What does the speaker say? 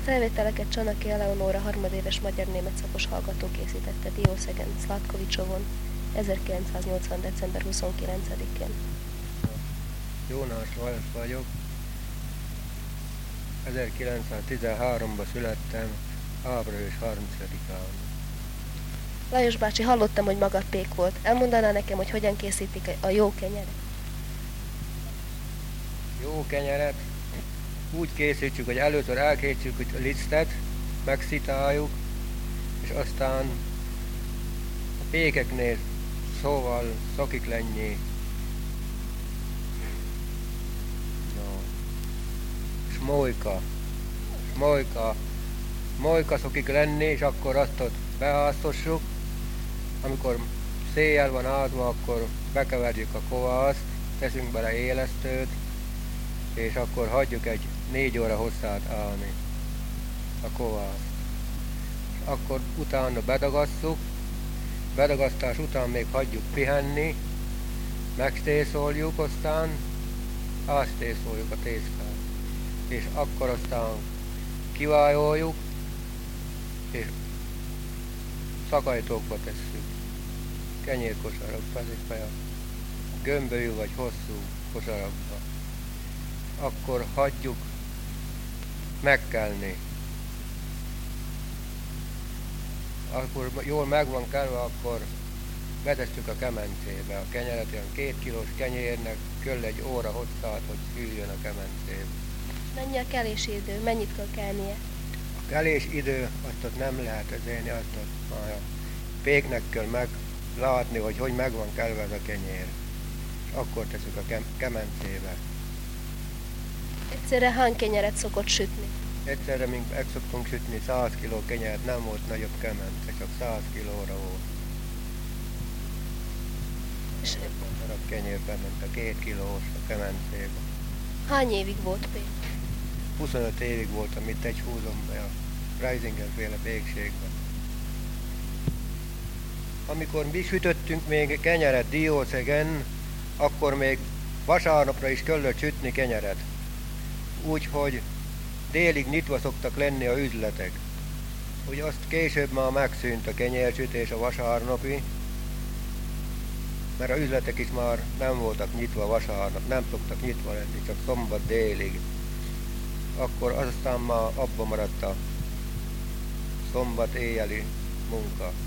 felvételeket Csanaki Eleonóra harmadéves magyar-német szakos hallgató készítette Diószegen, Szlatkovicsovon, 1980. december 29-én. Jónás Lajos vagyok. 1913-ban születtem, április 30-án. Lajos bácsi, hallottam, hogy maga pék volt. Elmondaná nekem, hogy hogyan készítik a jó kenyeret? Jó kenyeret úgy készítjük, hogy először elkészítjük a lisztet, megszitáljuk, és aztán a pékeknél szóval szokik lenni molyka szokik lenni, és akkor azt ott beáztassuk. Amikor széjjel van ázva, akkor bekeverjük a kovászt, teszünk bele élesztőt, és akkor hagyjuk egy 4 óra hosszát állni a kovászt. És akkor utána bedagasszuk, bedagasztás után még hagyjuk pihenni, megtészoljuk, aztán áttészoljuk a tésztát. És akkor aztán kivájoljuk, és szakajtókba tesszük. Kenyérkosarakba, ezekbe a gömbölyű vagy hosszú kosarakba. Akkor hagyjuk megkelni. Akkor jól meg van kelve, akkor betesszük a kemencébe. A kenyeret olyan 2 kilós kenyérnek kell egy óra hosszát, hogy szűjjön a kemencébe. Mennyi a kelési idő? Mennyit kell kelnie? A kelés idő, azt ott nem lehet ezélni, azt ott a péknek kell meglátni, hogy meg van kelve ez a kenyér. És akkor tesszük a kemencébe. Egyszerre hány kenyeret szokott sütni? Egyszerre még meg szoktunk sütni 100 kg kenyeret, nem volt nagyobb kemence, csak 100 kilóra volt. És darab kenyér bement a 2 kilós a kemencébe. hány évig volt pék? 25 évig voltam itt egy húzomban, a Reisinger féle pékségben. Amikor mi sütöttünk még kenyeret Diószegen, akkor még vasárnapra is kellett sütni kenyeret. Úgyhogy délig nyitva szoktak lenni a üzletek. Úgy azt később már megszűnt a kenyérsütés a vasárnapi, mert a üzletek is már nem voltak nyitva vasárnap, nem szoktak nyitva lenni, csak szombat délig. Akkor aztán már abba maradt a szombat éjjeli munka.